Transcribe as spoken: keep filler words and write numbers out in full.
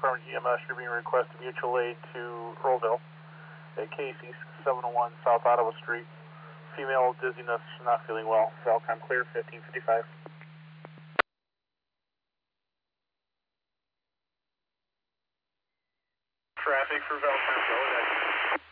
Department E M S, you're being requested mutual aid to Earlville at Casey's, seven oh one South Ottawa Street. Female dizziness, not feeling well. Falcon clear, fifteen fifty-five. Traffic for Valparaiso, go ahead.